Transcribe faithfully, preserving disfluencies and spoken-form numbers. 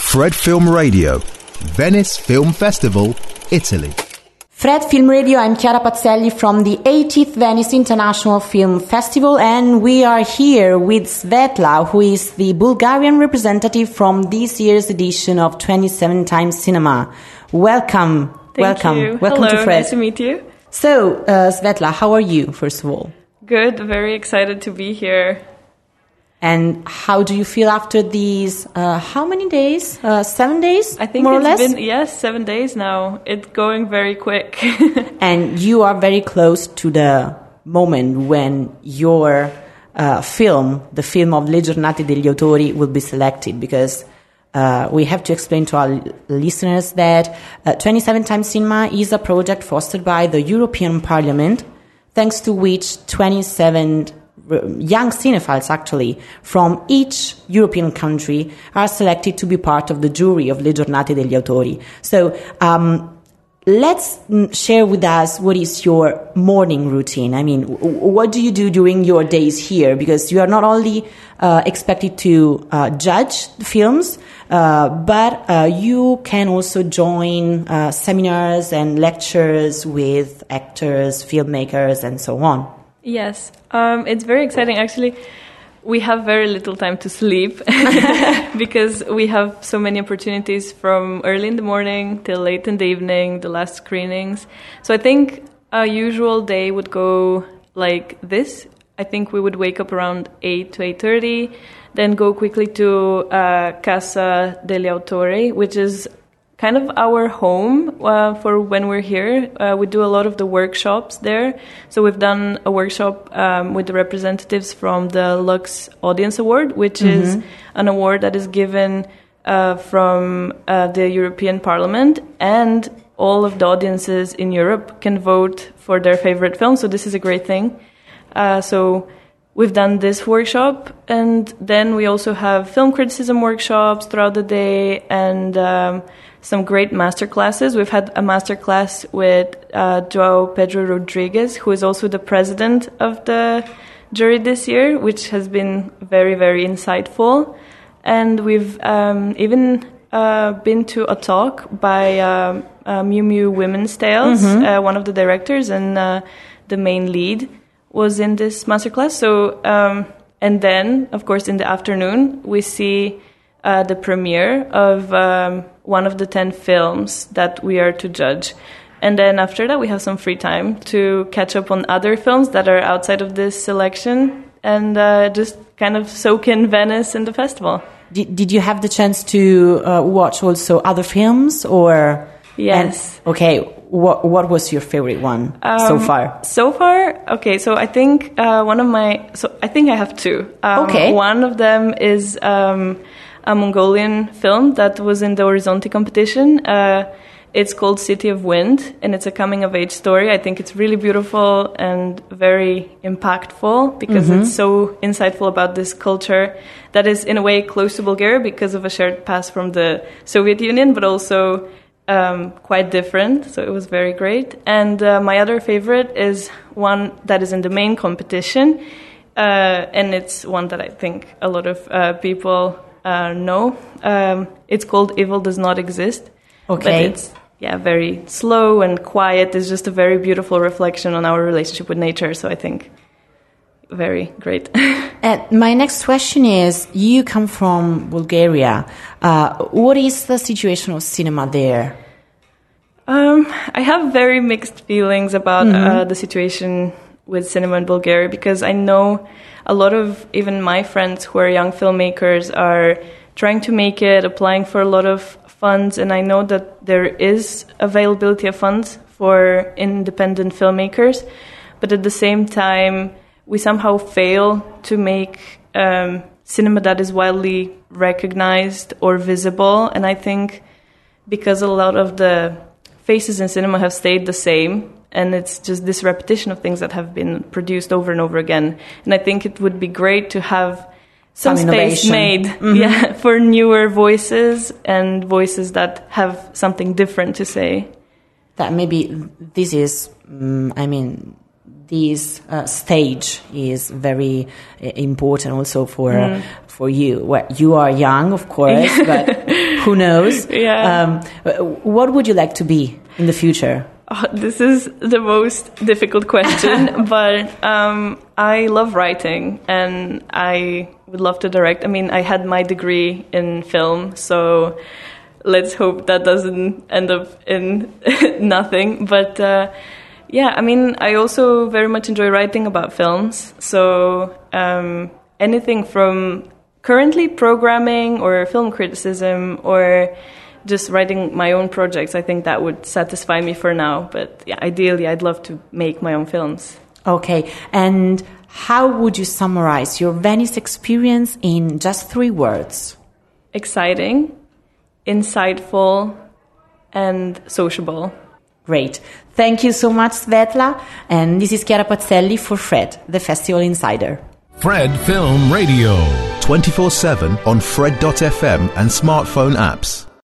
Fred Film Radio, Venice Film Festival, Italy. Fred Film Radio, I'm Chiara Pazzelli from the eightieth Venice International Film Festival, and we are here with Svetla, who is the Bulgarian representative from this year's edition of twenty-seven Times Cinema. Welcome. Thank Welcome. you. Welcome Hello, to Fred. Nice to meet you. So, uh, Svetla, how are you, first of all? Good, very excited to be here. And how do you feel after these, uh, how many days? Uh, seven days, I think more it's or less? been, yes, seven days now. It's going very quick. And you are very close to the moment when your uh, film, the film of Le Giornate degli Autori, will be selected, because uh, we have to explain to our listeners that uh, twenty-seven Times Cinema is a project fostered by the European Parliament, thanks to which twenty-seven young cinephiles, actually, from each European country are selected to be part of the jury of Le Giornate degli Autori. So um, let's share with us what is your morning routine. I mean, what do you do during your days here? Because you are not only uh, expected to uh, judge films, uh, but uh, you can also join uh, seminars and lectures with actors, filmmakers, and so on. Yes, um, it's very exciting. Actually, we have very little time to sleep because we have so many opportunities from early in the morning till late in the evening, the last screenings. So I think a usual day would go like this. I think we would wake up around eight to eight thirty, then go quickly to uh, Casa degli Autori, which is kind of our home uh, for when we're here. Uh, we do a lot of the workshops there. So we've done a workshop um, with the representatives from the Lux Audience Award, which mm-hmm. is an award that is given uh, from uh, the European Parliament, and all of the audiences in Europe can vote for their favorite film. So this is a great thing. Uh, so we've done this workshop, and then we also have film criticism workshops throughout the day, and um, some great master classes. We've had a master class with uh, João Pedro Rodrigues, who is also the president of the jury this year, which has been very, very insightful. And we've um, even uh, been to a talk by um, uh, Miu Miu Women's Tales, mm-hmm. uh, one of the directors, and uh, the main lead was in this masterclass. So, um, and then, of course, in the afternoon, we see uh, the premiere of um, one of the ten films that we are to judge. And then after that, we have some free time to catch up on other films that are outside of this selection, and uh, just kind of soak in Venice and the festival. Did, did you have the chance to uh, watch also other films, or? Yes. And, okay. What What was your favorite one um, so far? So far, okay. So I think uh, one of my. So I think I have two. Um, okay. One of them is um, a Mongolian film that was in the Orizzonti competition. Uh, it's called City of Wind, and it's a coming-of-age story. I think it's really beautiful and very impactful because mm-hmm. it's so insightful about this culture that is, in a way, close to Bulgaria because of a shared past from the Soviet Union, but also um, quite different. So it was very great. And uh, my other favorite is one that is in the main competition, uh, and it's one that I think a lot of uh, people uh, know. Um, it's called Evil Does Not Exist. Okay. But it's, yeah, very slow and quiet. It's just a very beautiful reflection on our relationship with nature. So I think very great. And my next question is, you come from Bulgaria. Uh, what is the situation of cinema there? Um, I have very mixed feelings about Mm-hmm. uh, the situation with cinema in Bulgaria, because I know a lot of even my friends who are young filmmakers are trying to make it, applying for a lot of funds, and I know that there is availability of funds for independent filmmakers, but at the same time, we somehow fail to make um, cinema that is widely recognized or visible, and I think because a lot of the faces in cinema have stayed the same, and it's just this repetition of things that have been produced over and over again, and I think it would be great to have some, some space innovation. made Mm-hmm. yeah, for newer voices and voices that have something different to say. That maybe this is, um, I mean, this uh, stage is very uh, important also for mm. uh, for you. Well, you are young, of course, but Who knows? Yeah. Um, what would you like to be in the future? Oh, this is the most difficult question, but um, I love writing and I would love to direct. I mean, I had my degree in film, so let's hope that doesn't end up in nothing. But uh, yeah, I mean, I also very much enjoy writing about films. So um, anything from currently programming or film criticism or just writing my own projects, I think that would satisfy me for now. But yeah, ideally, I'd love to make my own films. Okay. And how would you summarize your Venice experience in just three words? Exciting, insightful, and sociable. Great. Thank you so much, Svetla. And this is Chiara Pazzelli for Fred, the Festival Insider. Fred Film Radio. twenty-four seven on Fred dot f m and smartphone apps.